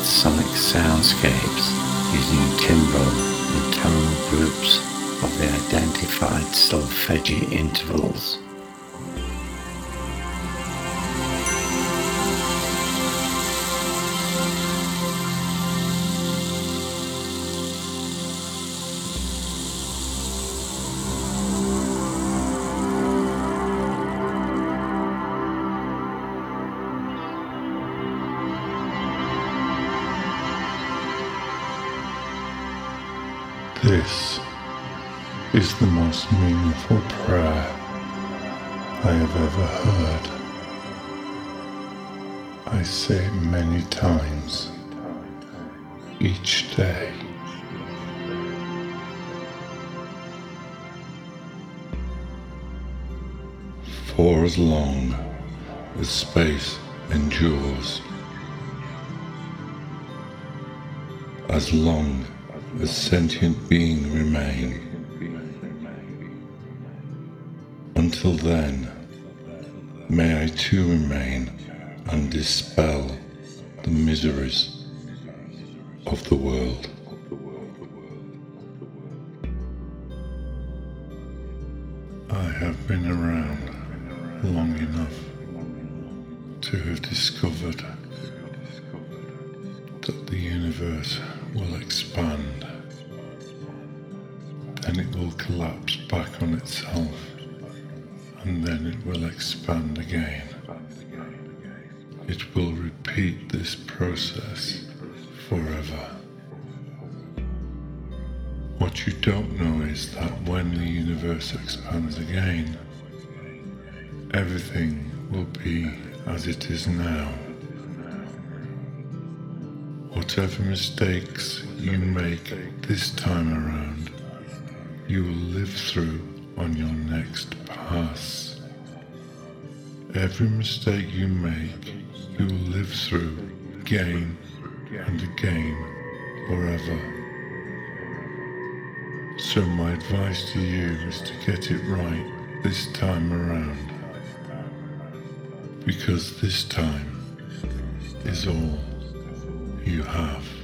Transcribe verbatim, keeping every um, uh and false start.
sonic soundscapes using timbral and tonal groups of the identified solfeggi intervals. This is the most meaningful prayer I have ever heard. I say it many times, each day. For as long as space endures, as long as sentient being remain. Until then, may I too remain and dispel the miseries of the world. I have been around long enough to have discovered that the universe will expand, then it will collapse back on itself, and then it will expand again. It will repeat this process forever. What you don't know is that when the universe expands again, everything will be as it is now. Whatever mistakes you make this time around, you will live through on your next pass. Every mistake you make, you will live through again and again forever. So my advice to you is to get it right this time around, because this time is all you have.